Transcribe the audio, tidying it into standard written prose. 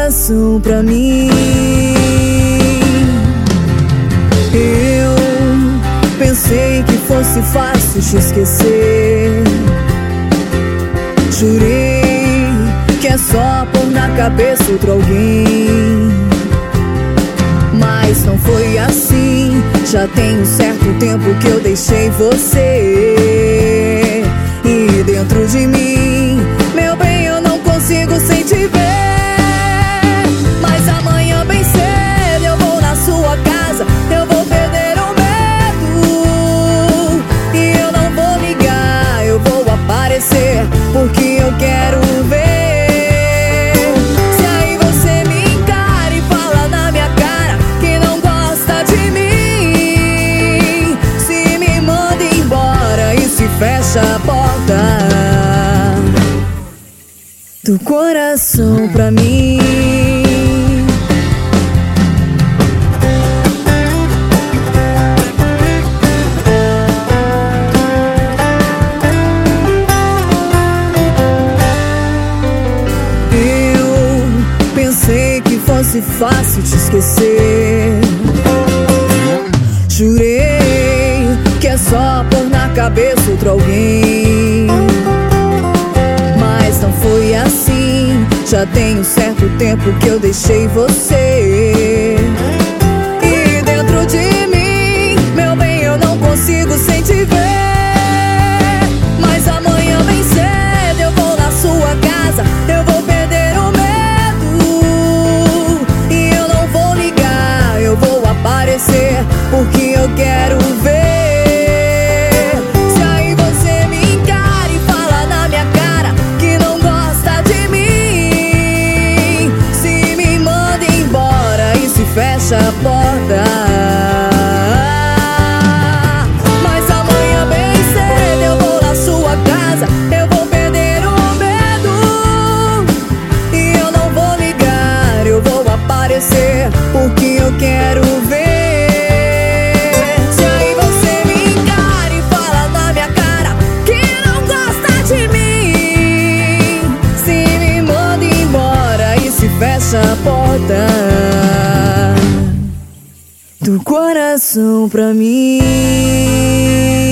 coração pra mim. Eu pensei que fosse fácil te esquecer. Jurei que é só pôr na cabeça outro alguém, mas não foi assim. Já tem um certo tempo que eu deixei você. E dentro de mim, meu bem, eu não consigo sem te ver. Mas amanhã bem cedo eu vou na sua casa, eu vou perder o medo. E eu não vou ligar, eu vou aparecer, porque eu quero ver. Se aí você me encara e fala na minha cara que não gosta de mim, se me manda embora e se fecha a porta do coração pra mim. Eu pensei que fosse fácil te esquecer. Jurei que é só pôr na cabeça outro alguém, mas não foi assim. Já tem um certo tempo que eu deixei você. E dentro de mim, meu bem, eu não consigo sem te ver. Mas amanhã bem cedo eu vou na sua casa, eu vou perder o medo. E eu não vou ligar, eu vou aparecer, porque eu quero ver. Fecha a porta. Mas amanhã bem cedo eu vou na sua casa, eu vou perder o medo. E eu não vou ligar, eu vou aparecer, porque eu quero ver. Se aí você me encara e fala na minha cara que não gosta de mim, se me manda embora e se fecha a porta do coração pra mim.